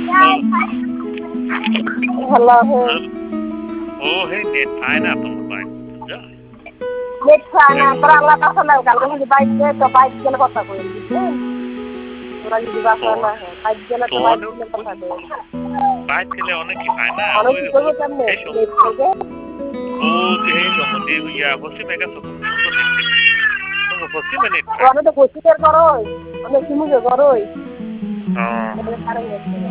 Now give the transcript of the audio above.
hello হে ও হে net পায় না তোমার বাইক যা নেট পায় না তোরা আল্লাহ কাছে না কালকে যদি বাইক দে তো বাইক গেলে কথা কই বুঝছেন তোরা যদি বাসা না বাইক গেলে তো বাইক গেলে কথা কই বাইক গেলে অনেকই পায় না অনেক ওই কি করবো কেমনে এই নেট থেকে ও এই সম্বন্ধে ইয়া পশ্চিমে গেছো খুব সুন্দর নেট পেয়েছি তোমার পশ্চিমে নেট পায় আমি তো বসিদের করই আমি সিমুকে করই হ্যাঁ কারণ